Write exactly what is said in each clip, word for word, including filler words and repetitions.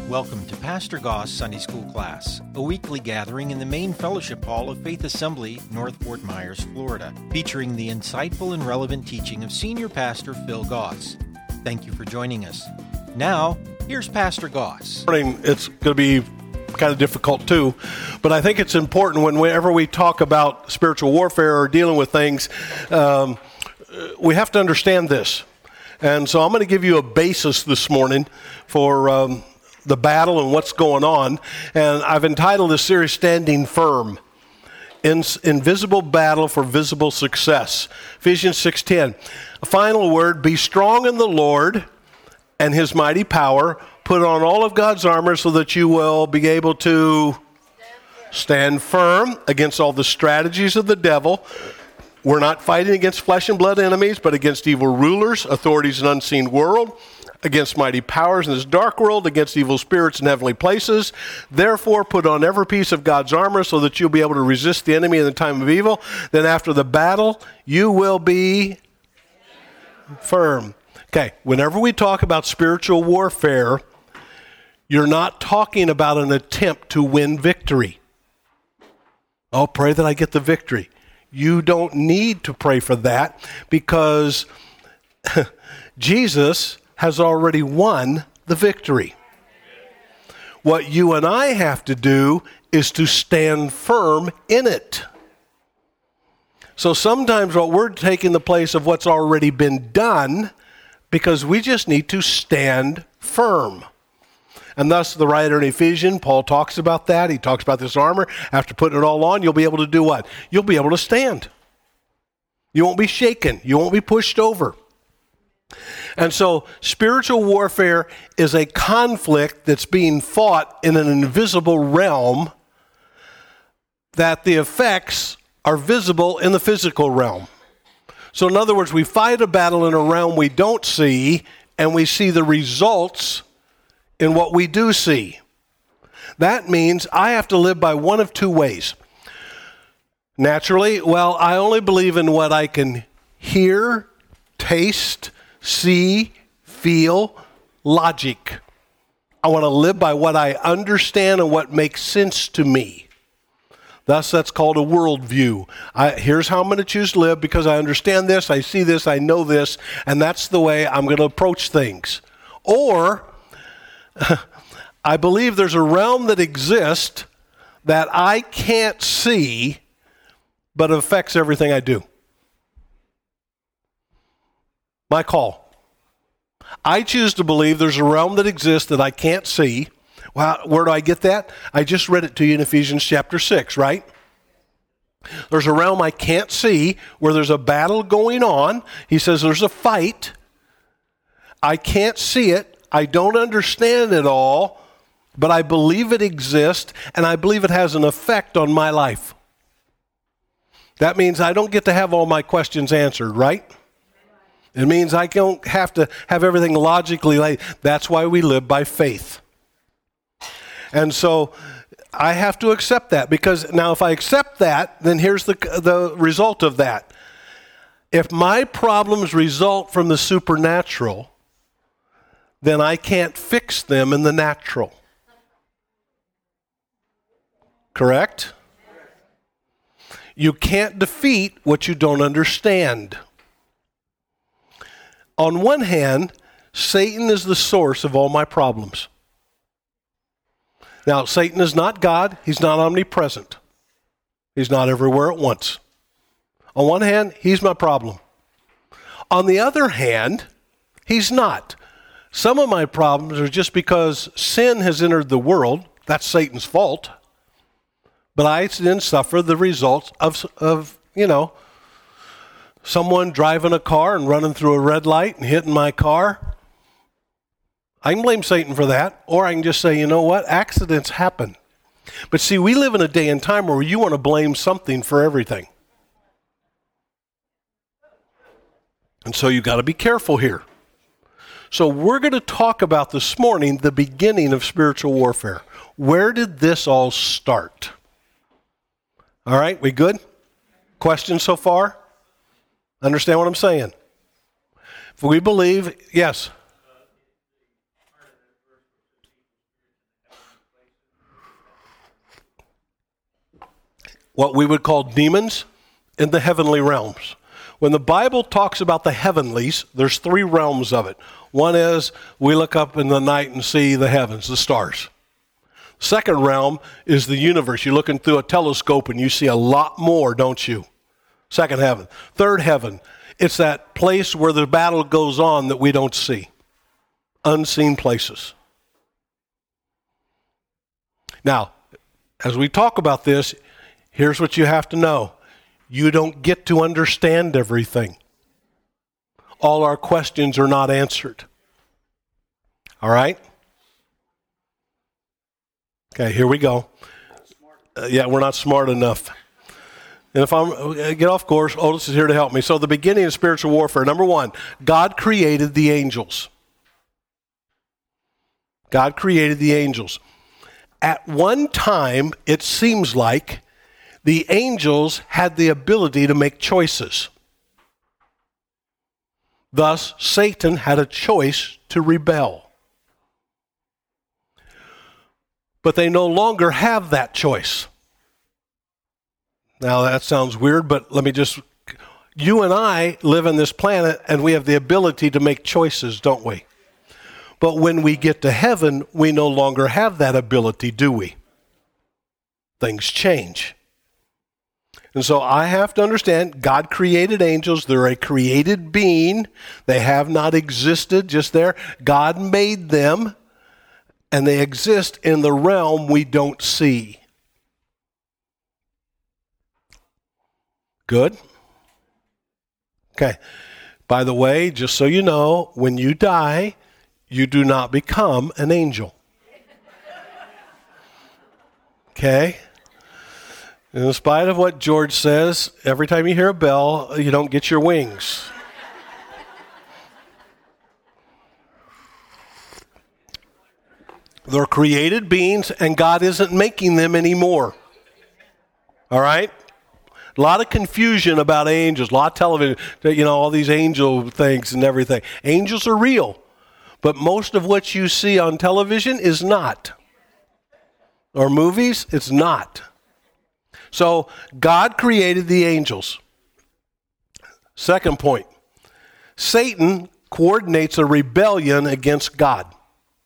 Welcome to Pastor Goss Sunday School Class, a weekly gathering in the main fellowship hall of Faith Assembly, North Fort Myers, Florida, featuring the insightful and relevant teaching of Senior Pastor Phil Goss. Thank you for joining us. Now, here's Pastor Goss. Morning, it's going to be kind of difficult too, but I think it's important whenever we talk about spiritual warfare or dealing with things, um, we have to understand this. And so I'm going to give you a basis this morning for um, the battle and what's going on. And I've entitled this series, Standing Firm. In, invisible battle for visible success. Ephesians six ten. A final word, be strong in the Lord and his mighty power. Put on all of God's armor so that you will be able to stand firm against all the strategies of the devil. We're not fighting against flesh and blood enemies, but against evil rulers, authorities in unseen world, against mighty powers in this dark world, against evil spirits in heavenly places. Therefore, put on every piece of God's armor so that you'll be able to resist the enemy in the time of evil. Then after the battle, you will be firm. Okay, whenever we talk about spiritual warfare, you're not talking about an attempt to win victory. Oh, pray that I get the victory. You don't need to pray for that because Jesus has already won the victory. What you and I have to do is to stand firm in it. So sometimes what we're taking the place of what's already been done because we just need to stand firm. And thus the writer in Ephesians, Paul talks about that. He talks about this armor. After putting it all on, you'll be able to do what? You'll be able to stand. You won't be shaken. You won't be pushed over. And so spiritual warfare is a conflict that's being fought in an invisible realm that the effects are visible in the physical realm. So in other words, we fight a battle in a realm we don't see, and we see the results in what we do see. That means I have to live by one of two ways. Naturally, well, I only believe in what I can hear, taste, see, feel, logic. I want to live by what I understand and what makes sense to me. Thus, that's called a worldview. I, here's how I'm going to choose to live because I understand this, I see this, I know this, and that's the way I'm going to approach things. Or, I believe there's a realm that exists that I can't see, but it affects everything I do. My call. I choose to believe there's a realm that exists that I can't see. Well, where do I get that? I just read it to you in Ephesians chapter six, right? There's a realm I can't see where there's a battle going on. He says there's a fight. I can't see it. I don't understand it all, but I believe it exists, and I believe it has an effect on my life. That means I don't get to have all my questions answered, right? It means I don't have to have everything logically laid. That's why we live by faith. And so I have to accept that because now if I accept that, then here's the, the result of that. If my problems result from the supernatural, then I can't fix them in the natural. Correct? You can't defeat what you don't understand. On one hand, Satan is the source of all my problems. Now, Satan is not God. He's not omnipresent. He's not everywhere at once. On one hand, he's my problem. On the other hand, he's not. Some of my problems are just because sin has entered the world. That's Satan's fault. But I then suffer the results of, of, you know, someone driving a car and running through a red light and hitting my car. I can blame Satan for that. Or I can just say, you know what? Accidents happen. But see, we live in a day and time where you want to blame something for everything. And so you've got to be careful here. So we're going to talk about this morning the beginning of spiritual warfare. Where did this all start? All right, we good? Questions so far? Understand what I'm saying? If we believe, yes. what we would call demons in the heavenly realms. When the Bible talks about the heavenlies, there's three realms of it. One is we look up in the night and see the heavens, the stars. Second realm is the universe. You're looking through a telescope and you see a lot more, don't you? Second heaven. Third heaven, it's that place where the battle goes on that we don't see. Unseen places. Now, as we talk about this, here's what you have to know. You don't get to understand everything. All our questions are not answered. All right? Okay, here we go. Uh, yeah, we're not smart enough. And if I'm, uh, get off course, Otis is here to help me. So the beginning of spiritual warfare, number one, God created the angels. God created the angels. At one time, it seems like the angels had the ability to make choices. Thus, Satan had a choice to rebel. But they no longer have that choice. Now, that sounds weird, but let me just... You and I live on this planet, and we have the ability to make choices, don't we? But when we get to heaven, we no longer have that ability, do we? Things change. And so I have to understand, God created angels. They're a created being. They have not existed just there. God made them, and they exist in the realm we don't see. Good? Okay. By the way, just so you know, when you die, you do not become an angel. Okay? In spite of what George says, every time you hear a bell, you don't get your wings. They're created beings, and God isn't making them anymore. All right? A lot of confusion about angels, a lot of television, you know, all these angel things and everything. Angels are real, but most of what you see on television is not. Or movies, it's not. So God created the angels. Second point, Satan coordinates a rebellion against God.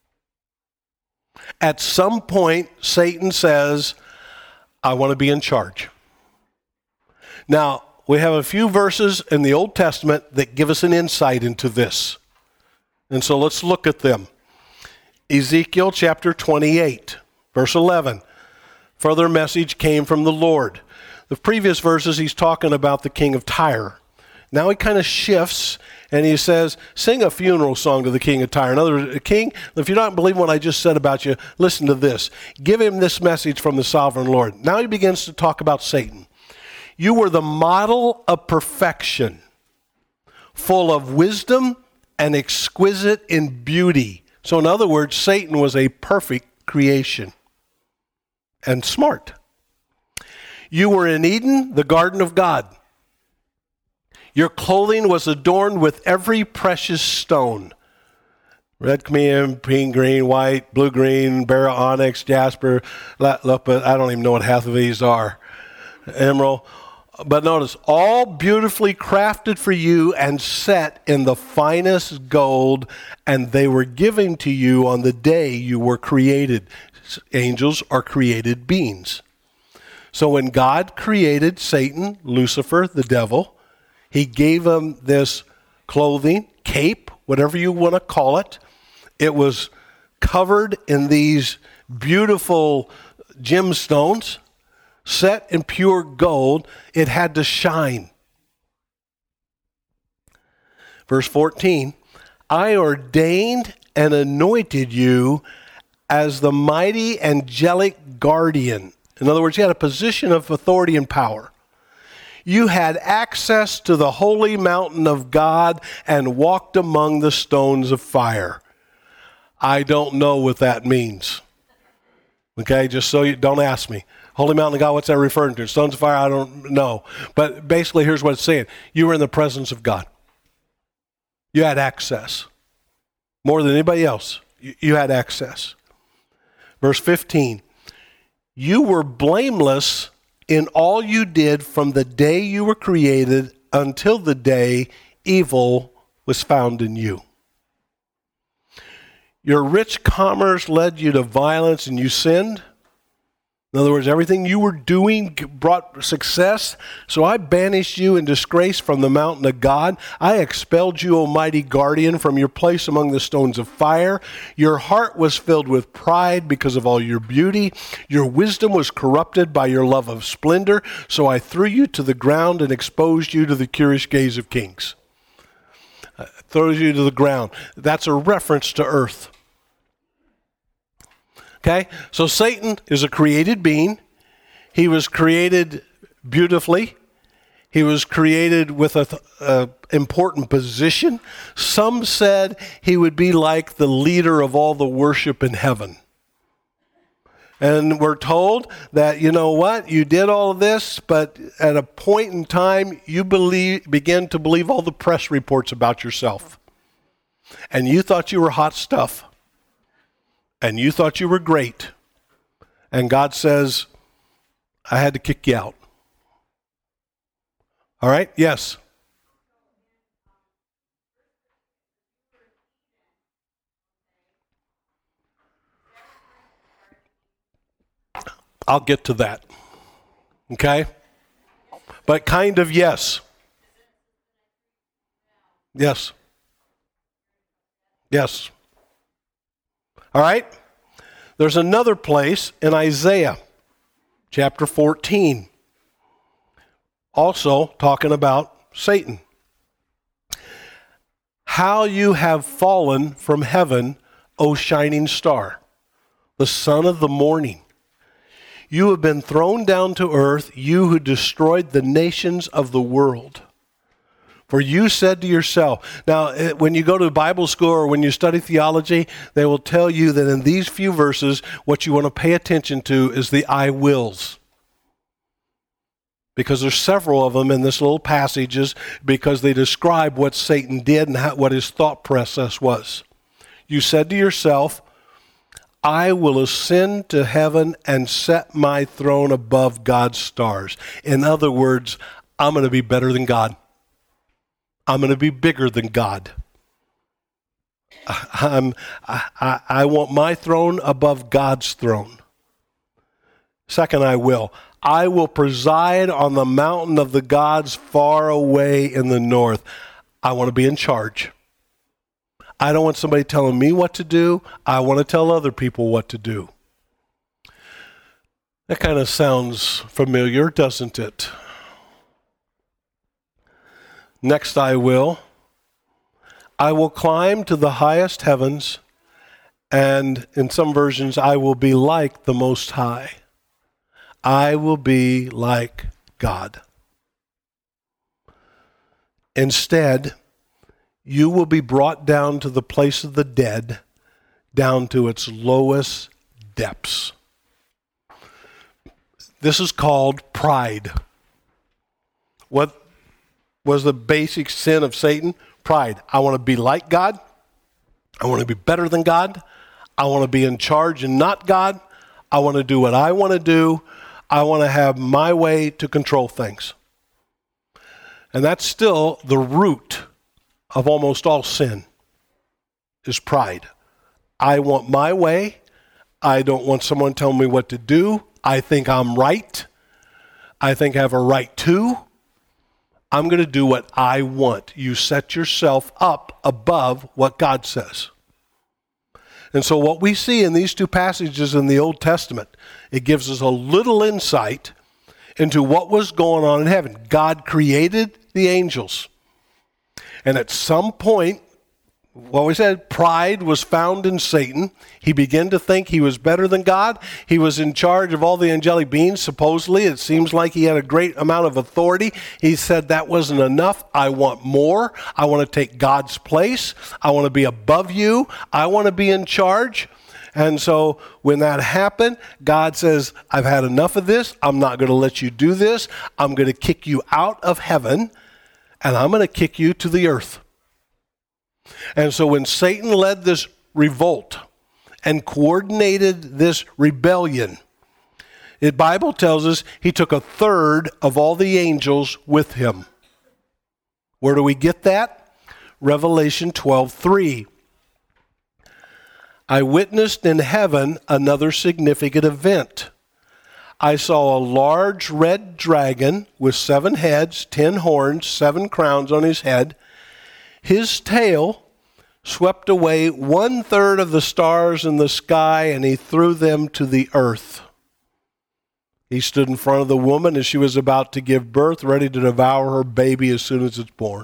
At some point, Satan says, I want to be in charge. Now, we have a few verses in the Old Testament that give us an insight into this. And so let's look at them. Ezekiel chapter twenty-eight, verse eleven. Further message came from the Lord. The previous verses, he's talking about the king of Tyre. Now he kind of shifts and he says, sing a funeral song to the king of Tyre. In other words, king, if you don't believe what I just said about you, listen to this. Give him this message from the sovereign Lord. Now he begins to talk about Satan. You were the model of perfection, full of wisdom and exquisite in beauty. So in other words, Satan was a perfect creation and smart. You were in Eden, the garden of God. Your clothing was adorned with every precious stone. Red, cadmium, pink, green, white, blue, green, beryl, onyx, jasper, lapis. I don't even know what half of these are. Emerald. But notice, all beautifully crafted for you and set in the finest gold, and they were given to you on the day you were created. Angels are created beings. So when God created Satan, Lucifer, the devil, he gave him this clothing, cape, whatever you want to call it. It was covered in these beautiful gemstones, set in pure gold. It had to shine. Verse fourteen, I ordained and anointed you as the mighty angelic guardian. In other words, you had a position of authority and power. You had access to the holy mountain of God and walked among the stones of fire. I don't know what that means. Okay, just so you don't ask me. Holy mountain of God, what's that referring to? Stones of fire, I don't know. But basically, here's what it's saying. You were in the presence of God. You had access. More than anybody else, you had access. Verse fifteen, you were blameless in all you did from the day you were created until the day evil was found in you. Your rich commerce led you to violence and you sinned. In other words, everything you were doing brought success. So I banished you in disgrace from the mountain of God. I expelled you, O mighty guardian, from your place among the stones of fire. Your heart was filled with pride because of all your beauty. Your wisdom was corrupted by your love of splendor. So I threw you to the ground and exposed you to the curious gaze of kings. Uh, throws you to the ground. That's a reference to earth. Okay, so Satan is a created being. He was created beautifully. He was created with an a important position. Some said he would be like the leader of all the worship in heaven. And we're told that, you know what, you did all of this, but at a point in time, you believe, began to believe all the press reports about yourself. And you thought you were hot stuff. And you thought you were great. And God says, I had to kick you out. All right? Yes. I'll get to that. Okay? But kind of yes. Yes. Yes. All right? There's another place in Isaiah chapter fourteen, also talking about Satan. How you have fallen from heaven, O shining star, the son of the morning. You have been thrown down to earth, you who destroyed the nations of the world. For you said to yourself, now when you go to Bible school or when you study theology, they will tell you that in these few verses, what you want to pay attention to is the I wills. Because there's several of them in this little passages because they describe what Satan did and how, what his thought process was. You said to yourself, I will ascend to heaven and set my throne above God's stars. In other words, I'm going to be better than God. I'm going to be bigger than God. I'm, I, I want my throne above God's throne. Second, I will. I will preside on the mountain of the gods far away in the north. I want to be in charge. I don't want somebody telling me what to do. I want to tell other people what to do. That kind of sounds familiar, doesn't it? Next, I will. I will climb to the highest heavens, and in some versions, I will be like the Most High. I will be like God. Instead, you will be brought down to the place of the dead, down to its lowest depths. This is called pride. What was the basic sin of Satan? Pride. I want to be like God. I want to be better than God. I want to be in charge and not God. I want to do what I want to do. I want to have my way to control things. And that's still the root of almost all sin, is pride. I want my way. I don't want someone telling me what to do. I think I'm right. I think I have a right to. I'm going to do what I want. You set yourself up above what God says. And so what we see in these two passages in the Old Testament, it gives us a little insight into what was going on in heaven. God created the angels. And at some point, well, we said pride was found in Satan. He began to think he was better than God. He was in charge of all the angelic beings, supposedly. It seems like he had a great amount of authority. He said, that wasn't enough. I want more. I want to take God's place. I want to be above you. I want to be in charge. And so when that happened, God says, I've had enough of this. I'm not going to let you do this. I'm going to kick you out of heaven, and I'm going to kick you to the earth. And so when Satan led this revolt and coordinated this rebellion, The Bible tells us he took a third of all the angels with him. Where do we get that? Revelation twelve three. I witnessed in heaven another significant event. I saw a large red dragon with seven heads, ten horns, seven crowns on his head. His tail swept away one third of the stars in the sky, and he threw them to the earth. He stood in front of the woman as she was about to give birth, ready to devour her baby as soon as it's born.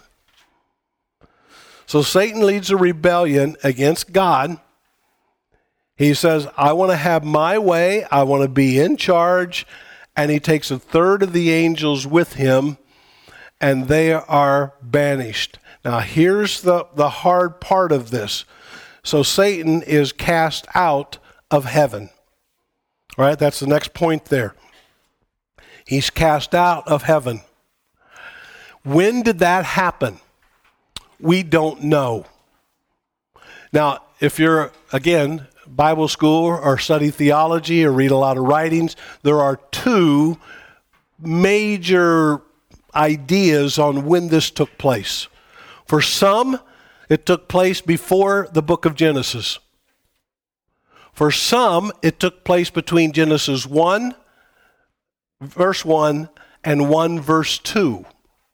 So Satan leads a rebellion against God. He says, I want to have my way. I want to be in charge. And he takes a third of the angels with him, and they are banished. Now, here's the, the hard part of this. So Satan is cast out of heaven. All right, that's the next point there. He's cast out of heaven. When did that happen? We don't know. Now, if you're, again, Bible school or study theology or read a lot of writings, there are two major ideas on when this took place. For some, it took place before the book of Genesis. For some, it took place between Genesis one, verse one, and one, verse two.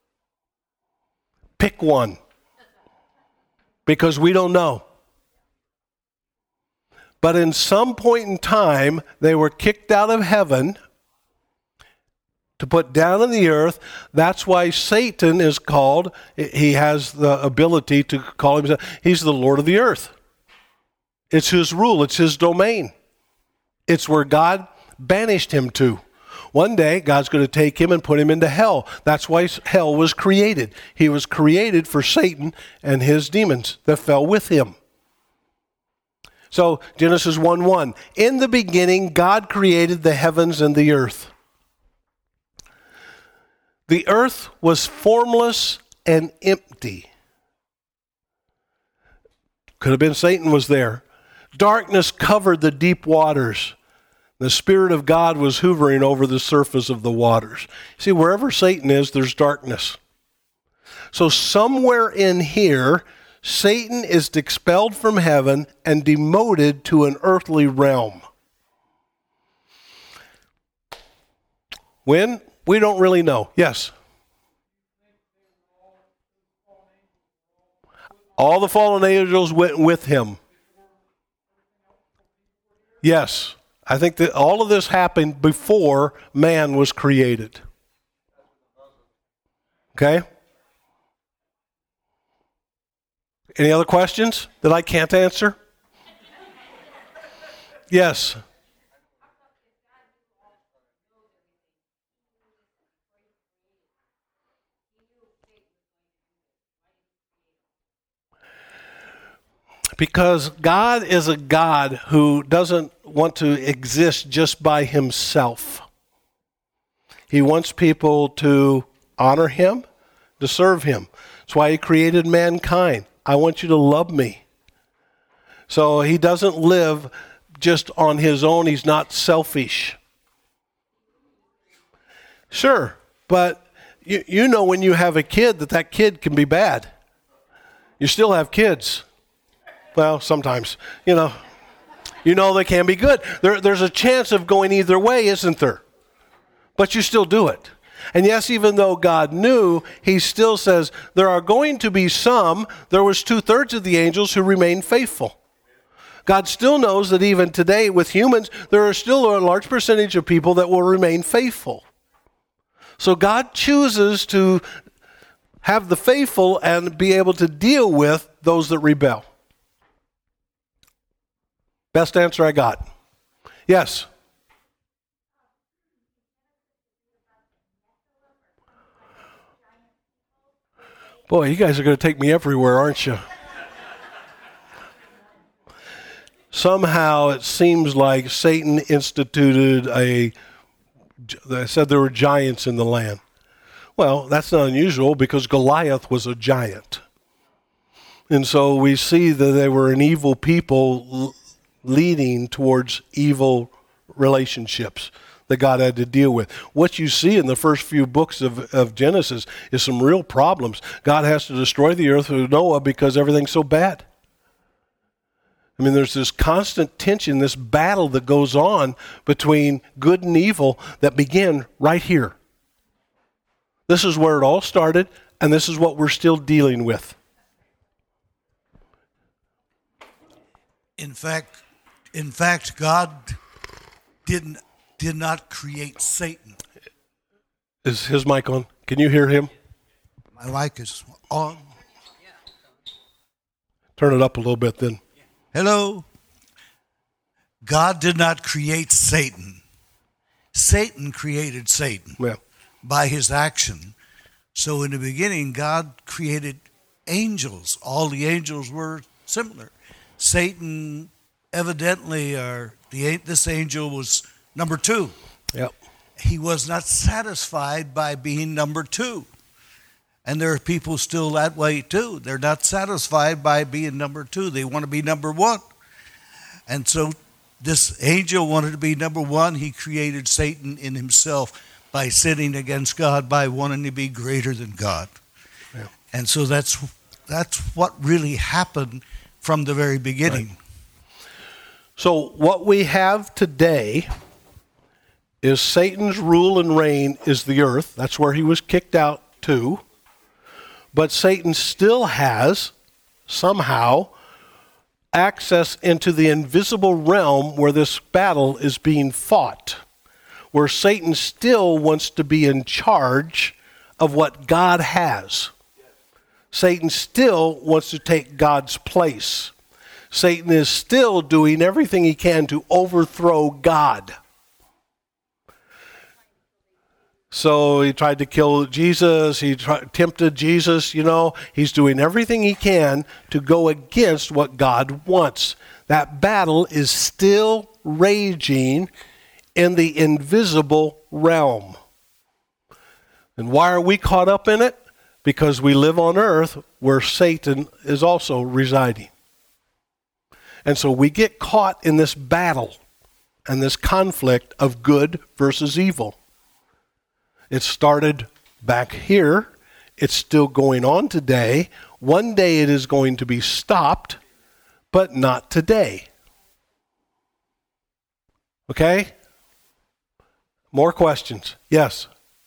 Pick one, because we don't know. But in some point in time, they were kicked out of heaven to put down on the earth. That's why Satan is called, he has the ability to call himself, he's the Lord of the earth. It's his rule, it's his domain. It's where God banished him to. One day, God's going to take him and put him into hell. That's why hell was created. He was created for Satan and his demons that fell with him. So, Genesis one one, in the beginning, God created the heavens and the earth. The earth was formless and empty. Could have been Satan was there. Darkness covered the deep waters. The Spirit of God was hovering over the surface of the waters. See, wherever Satan is, there's darkness. So somewhere in here, Satan is expelled from heaven and demoted to an earthly realm. When? We don't really know. Yes? All the fallen angels went with him. Yes. I think that all of this happened before man was created. Okay? Any other questions that I can't answer? Yes. Because God is a God who doesn't want to exist just by himself. He wants people to honor him, to serve him. That's why he created mankind. I want you to love me. So he doesn't live just on his own. He's not selfish. Sure, but you, you know when you have a kid that that kid can be bad. You still have kids. Well, sometimes, you know, you know they can be good. There, there's a chance of going either way, isn't there? But you still do it. And yes, even though God knew, he still says there are going to be some, there was two-thirds of the angels who remained faithful. God still knows that even today with humans, there are still a large percentage of people that will remain faithful. So God chooses to have the faithful and be able to deal with those that rebel. Best answer I got. Yes. Boy, you guys are going to take me everywhere, aren't you? Somehow it seems like Satan instituted a, they said there were giants in the land. Well, that's not unusual because Goliath was a giant. And so we see that they were an evil people leading towards evil relationships. that God had to deal with. What you see in the first few books of, of Genesis is some real problems. God has to destroy the earth with Noah because everything's so bad. I mean, there's this constant tension, this battle that goes on between good and evil that began right here. This is where it all started, and this is what we're still dealing with. In fact, in fact, God didn't did not create Satan. Is his mic on? Can you hear him? My mic is on. Turn it up a little bit then. Hello. God did not create Satan. Satan created Satan Yeah. by his action. So in the beginning, God created angels. All the angels were similar. Satan evidently, or the this angel was number two. Yep. He was not satisfied by being number two. And there are people still that way too. They're not satisfied by being number two. They want to be number one. And so this angel wanted to be number one. He created Satan in himself by sinning against God, by wanting to be greater than God. Yeah. And so that's that's what really happened from the very beginning. Right. So what we have today is Satan's rule and reign is the earth. That's where he was kicked out to. But Satan still has, somehow, access into the invisible realm where this battle is being fought, where Satan still wants to be in charge of what God has. Satan still wants to take God's place. Satan is still doing everything he can to overthrow God. So he tried to kill Jesus, he tried, tempted Jesus, you know. He's doing everything he can to go against what God wants. That battle is still raging in the invisible realm. And why are we caught up in it? Because we live on earth where Satan is also residing. And so we get caught in this battle and this conflict of good versus evil. It started back here. It's still going on today. One day it is going to be stopped, but not today. Okay? More questions? Yes.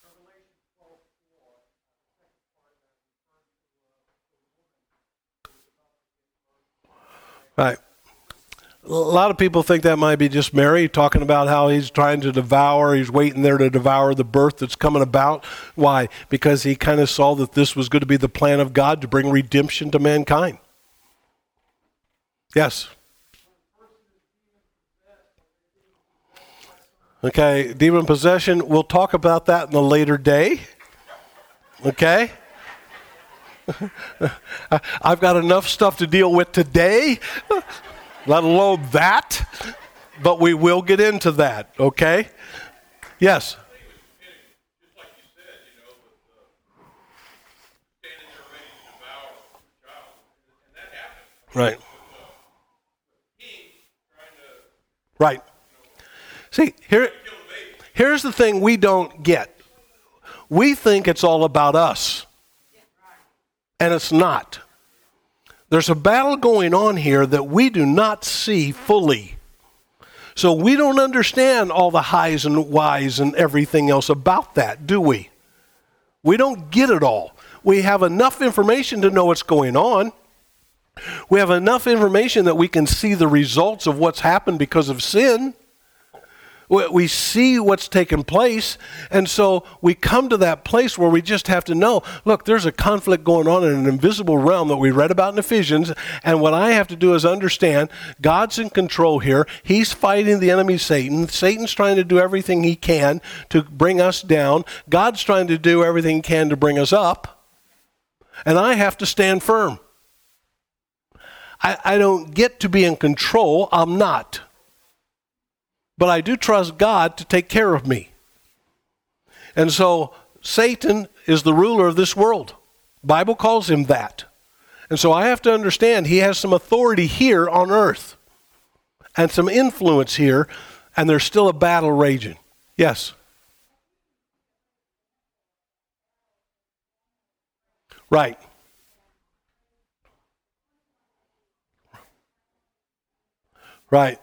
Right. A lot of people think that might be just Mary talking about how he's trying to devour, he's waiting there to devour the birth that's coming about. Why? Because he kind of saw that this was going to be the plan of God to bring redemption to mankind. Yes. Okay, demon possession, we'll talk about that in a later day. Okay? I've got enough stuff to deal with today, let alone that, but we will get into that, okay? Yes? Right. Right. See, here, here's the thing we don't get. We think it's all about us. And it's not. There's a battle going on here that we do not see fully. So we don't understand all the highs and whys and everything else about that, do we? We don't get it all. We have enough information to know what's going on. We have enough information that we can see the results of what's happened because of sin. We see what's taken place, and so we come to that place where we just have to know, look, there's a conflict going on in an invisible realm that we read about in Ephesians, and what I have to do is understand God's in control here. He's fighting the enemy Satan. Satan's trying to do everything he can to bring us down. God's trying to do everything he can to bring us up, and I have to stand firm. I, I don't get to be in control. I'm not. But I do trust God to take care of me. And so Satan is the ruler of this world. The Bible calls him that. And so I have to understand he has some authority here on earth and some influence here, and there's still a battle raging. Yes. Right. Right.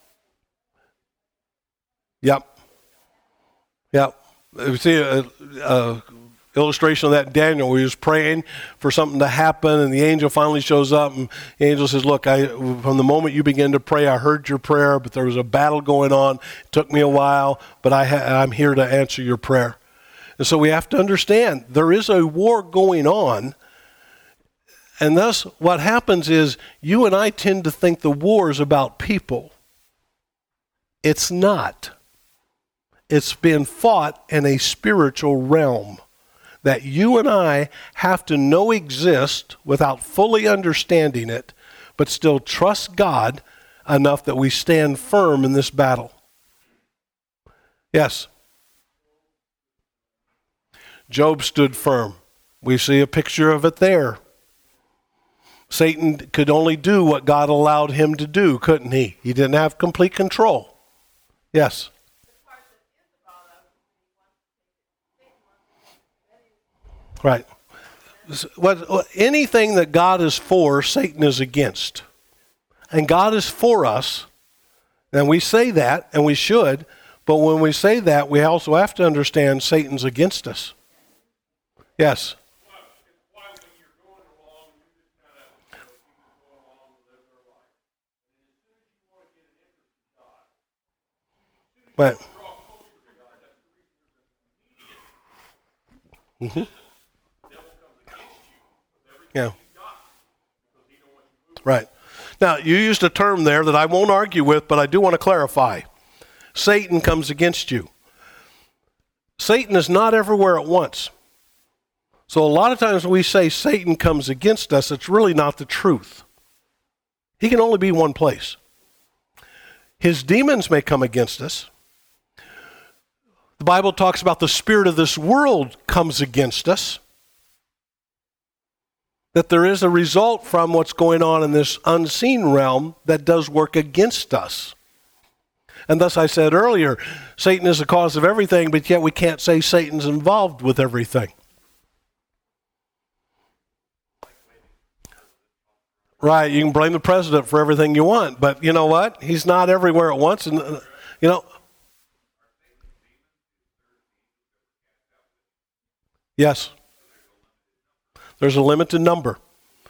Yep. Yep. We see a, a illustration of that in Daniel, where he was praying for something to happen, and the angel finally shows up, and the angel says, look, I, from the moment you began to pray, I heard your prayer, but there was a battle going on. It took me a while, but I ha- I'm here to answer your prayer. And so we have to understand there is a war going on, and thus what happens is you and I tend to think the war is about people. It's not. It's been fought in a spiritual realm that you and I have to know exist without fully understanding it, but still trust God enough that we stand firm in this battle. Yes. Job stood firm. We see a picture of it there. Satan could only do what God allowed him to do, couldn't he? He didn't have complete control. Yes. Right. What, anything that God is for, Satan is against. And God is for us, and we say that, and we should, but when we say that, we also have to understand Satan's against us. Yes. But, mm-hmm. Yeah. Right. Now, you used a term there that I won't argue with, but I do want to clarify. Satan comes against you. Satan is not everywhere at once. So a lot of times when we say Satan comes against us, it's really not the truth. He can only be one place. His demons may come against us. The Bible talks about the spirit of this world comes against us. That there is a result from what's going on in this unseen realm that does work against us. And thus I said earlier, Satan is the cause of everything, but yet we can't say Satan's involved with everything. Right, you can blame the president for everything you want, but you know what? He's not everywhere at once, and uh, you know. Yes. There's a limited number.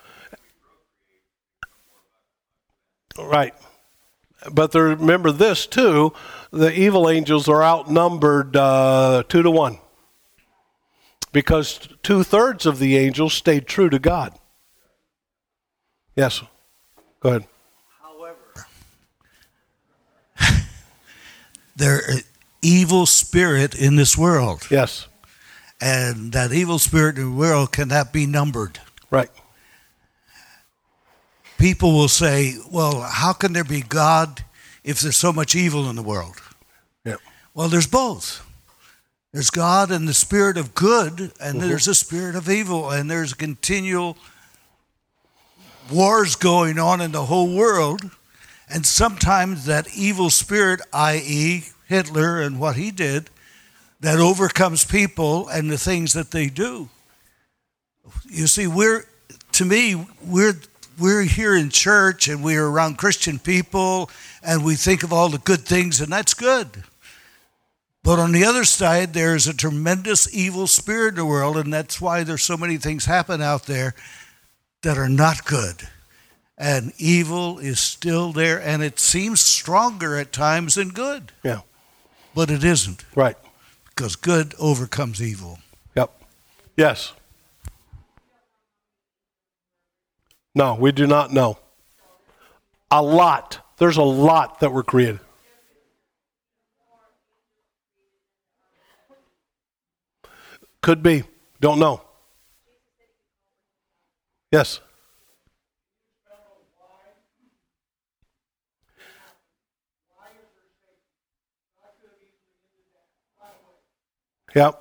Right. But there, remember this too, the evil angels are outnumbered uh, two to one. Because two-thirds of the angels stayed true to God. Yes. Go ahead. However, there is evil spirit in this world. Yes. And that evil spirit in the world cannot be numbered. Right. People will say, well, how can there be God if there's so much evil in the world? Yeah. Well, there's both. There's God and the spirit of good, and mm-hmm. there's a spirit of evil, and there's continual wars going on in the whole world. And sometimes that evil spirit, that is. Hitler and what he did, that overcomes people and the things that they do. You see, we're, to me, we're we're here in church and we're around Christian people and we think of all the good things, and that's good. But on the other side, there's a tremendous evil spirit in the world, and that's why there's so many things happen out there that are not good. And evil is still there, and it seems stronger at times than good. Yeah. But it isn't. Right. Because good overcomes evil. Yep. Yes. No, we do not know. A lot. There's a lot that were created. Could be. Don't know. Yes. Yep.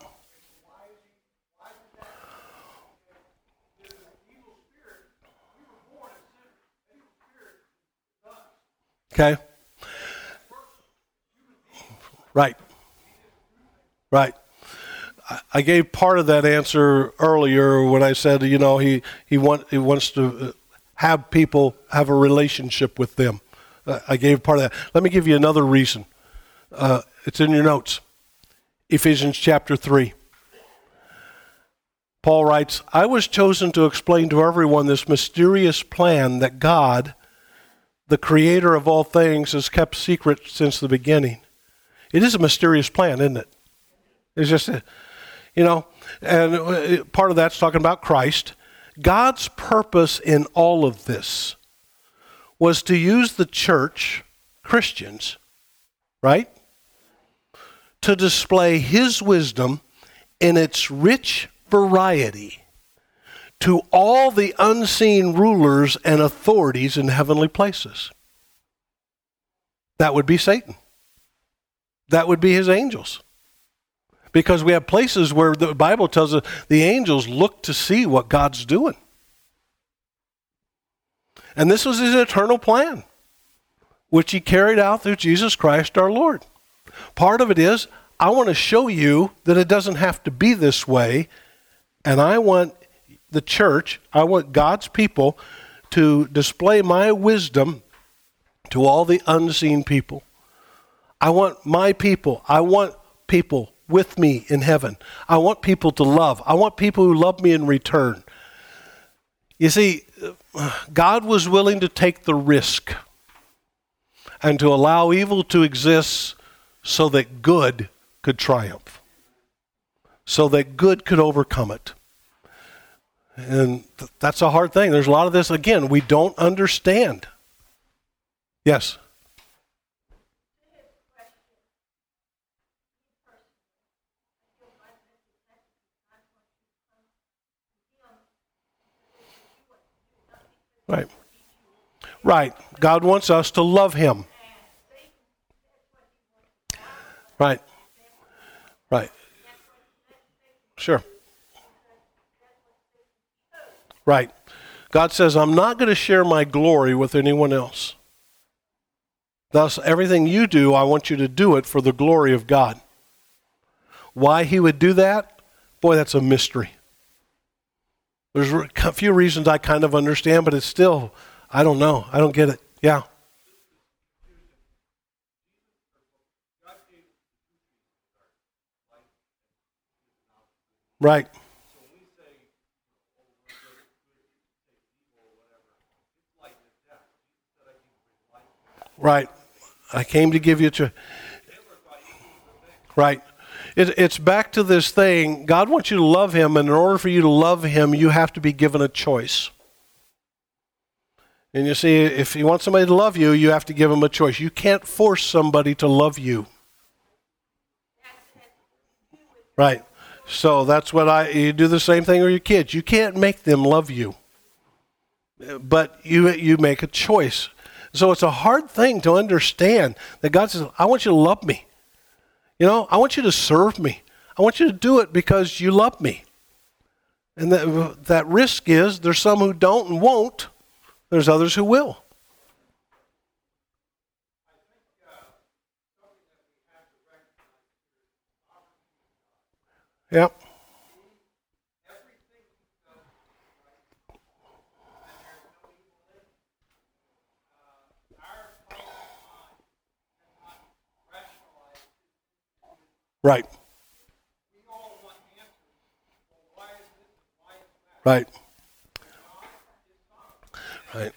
Okay. Right. Right. I gave part of that answer earlier when I said, you know, he, he, want, he wants to have people have a relationship with them. Uh, I gave part of that. Let me give you another reason. Uh, it's in your notes. Ephesians chapter three. Paul writes, I was chosen to explain to everyone this mysterious plan that God, the creator of all things, has kept secret since the beginning. It is a mysterious plan, isn't it? It's just, a, you know, and part of that's talking about Christ. God's purpose in all of this was to use the church, Christians, right, to display his wisdom in its rich variety to all the unseen rulers and authorities in heavenly places. That would be Satan. That would be his angels. Because we have places where the Bible tells us the angels look to see what God's doing. And this was his eternal plan, which he carried out through Jesus Christ our Lord. Part of it is, I want to show you that it doesn't have to be this way. And I want the church, I want God's people to display my wisdom to all the unseen people. I want my people, I want people with me in heaven. I want people to love. I want people who love me in return. You see, God was willing to take the risk and to allow evil to exist so that good could triumph, so that good could overcome it. And th- that's a hard thing. There's a lot of this, again, we don't understand. Yes? Right. Right. God wants us to love him. Right. Right. Sure. Right. God says, I'm not going to share my glory with anyone else. Thus, everything you do, I want you to do it for the glory of God. Why he would do that? Boy, that's a mystery. There's a few reasons I kind of understand, but it's still, I don't know. I don't get it. Yeah. Right. Right. I came to give you to. Right. It, it's back to this thing. God wants you to love him, and in order for you to love him, you have to be given a choice. And you see, if you want somebody to love you, you have to give them a choice. You can't force somebody to love you. Right. So that's what I, you do the same thing with your kids. You can't make them love you. But you you make a choice. So it's a hard thing to understand that God says, I want you to love me. You know, I want you to serve me. I want you to do it because you love me. And that, that risk is there's some who don't and won't. There's others who will. Yep. Right. Right. Right.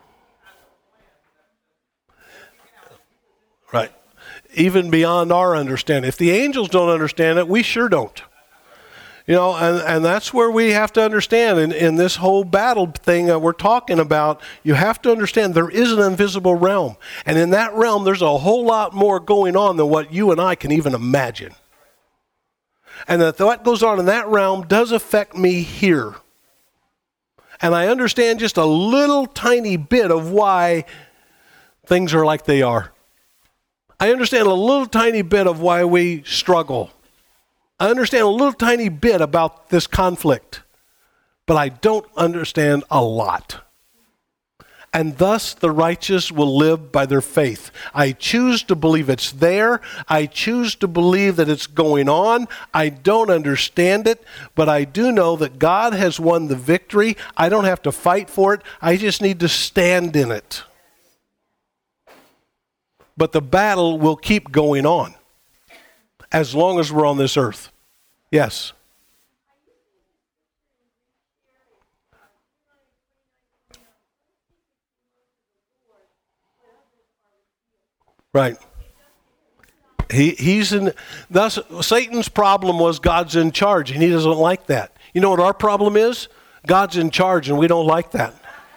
Right. Even beyond our understanding. If the angels don't understand it, we sure don't. You know, and, and that's where we have to understand in, in this whole battle thing that we're talking about, you have to understand there is an invisible realm. And in that realm, there's a whole lot more going on than what you and I can even imagine. And that what goes on in that realm does affect me here. And I understand just a little tiny bit of why things are like they are. I understand a little tiny bit of why we struggle. I understand a little tiny bit about this conflict, but I don't understand a lot. And thus the righteous will live by their faith. I choose to believe it's there. I choose to believe that it's going on. I don't understand it, but I do know that God has won the victory. I don't have to fight for it. I just need to stand in it. But the battle will keep going on as long as we're on this earth. Yes. Right. He he's in. Thus, Satan's problem was God's in charge, and he doesn't like that. You know what our problem is? God's in charge, and we don't like that.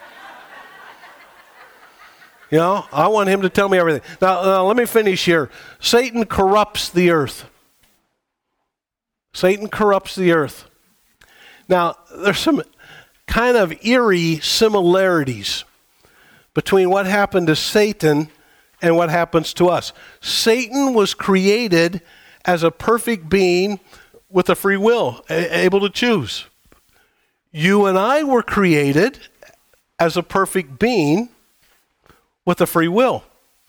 You know, I want him to tell me everything. Now, now, let me finish here. Satan corrupts the earth. Satan corrupts the earth. Now, there's some kind of eerie similarities between what happened to Satan and what happens to us. Satan was created as a perfect being with a free will, a- able to choose. You and I were created as a perfect being with a free will.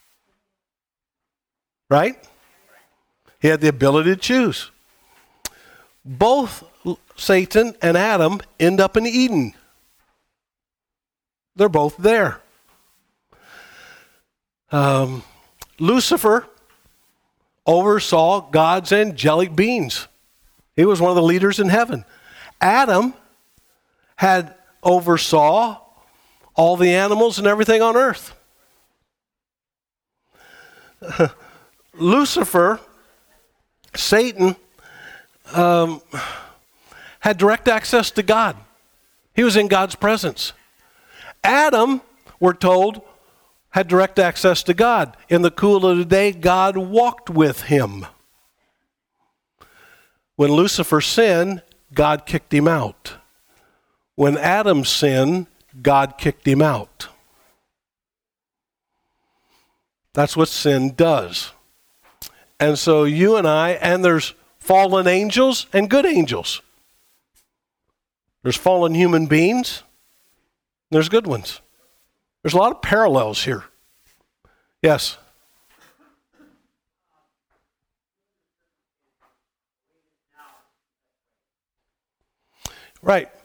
Right? He had the ability to choose. Both Satan and Adam end up in Eden. They're both there. Um, Lucifer oversaw God's angelic beings. He was one of the leaders in heaven. Adam had oversaw all the animals and everything on earth. Lucifer, Satan, um, had direct access to God. He was in God's presence. Adam, we're told, had direct access to God. In the cool of the day, God walked with him. When Lucifer sinned, God kicked him out. When Adam sinned, God kicked him out. That's what sin does. And so you and I, and there's fallen angels and good angels. There's fallen human beings, and there's good ones. There's a lot of parallels here. Yes? Right.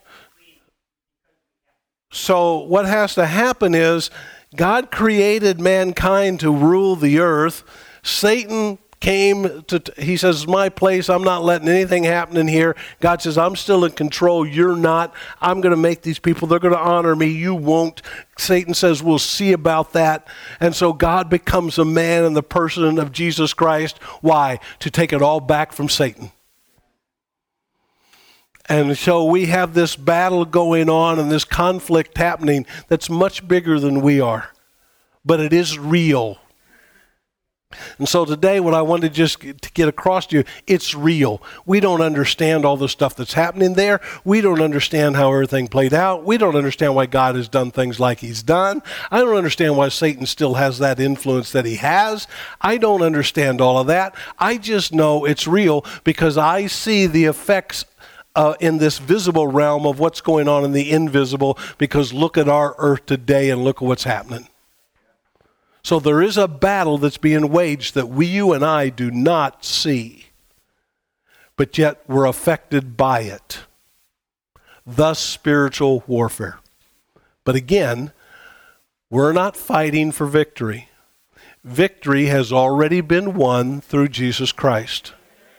So what has to happen is God created mankind to rule the earth. Satan came to, he says, my place, I'm not letting anything happen in here. God says, I'm still in control, you're not. I'm going to make these people, they're going to honor me, you won't. Satan says, we'll see about that. And so God becomes a man in the person of Jesus Christ. Why? To take it all back from Satan. And so we have this battle going on and this conflict happening that's much bigger than we are. But it is real. And so today what I wanted just to get across to you, it's real. We don't understand all the stuff that's happening there. We don't understand how everything played out. We don't understand why God has done things like he's done. I don't understand why Satan still has that influence that he has. I don't understand all of that. I just know it's real because I see the effects uh, in this visible realm of what's going on in the invisible, because look at our earth today and look at what's happening. So there is a battle that's being waged that we, you and I do not see, but yet we're affected by it. Thus, spiritual warfare. But again, we're not fighting for victory. Victory has already been won through Jesus Christ.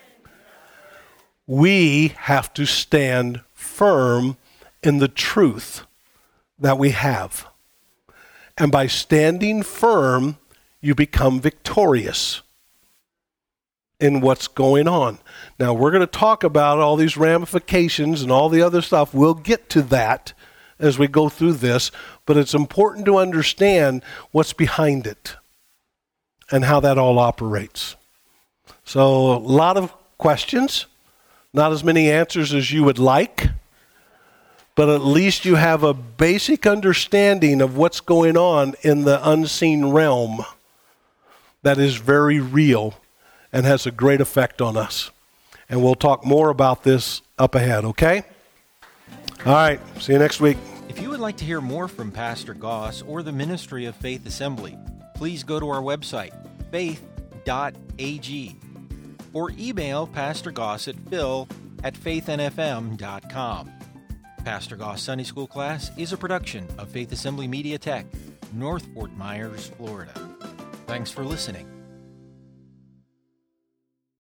We have to stand firm in the truth that we have. And by standing firm, you become victorious in what's going on. Now, we're going to talk about all these ramifications and all the other stuff. We'll get to that as we go through this, but it's important to understand what's behind it and how that all operates. So, a lot of questions, not as many answers as you would like. But at least you have a basic understanding of what's going on in the unseen realm that is very real and has a great effect on us. And we'll talk more about this up ahead, okay? All right, see you next week. If you would like to hear more from Pastor Goss or the Ministry of Faith Assembly, please go to our website, faith dot a g, or email Pastor Goss at phil at faith n f m dot com. Pastor Goss Sunday School Class is a production of Faith Assembly Media Tech, North Fort Myers, Florida. Thanks for listening.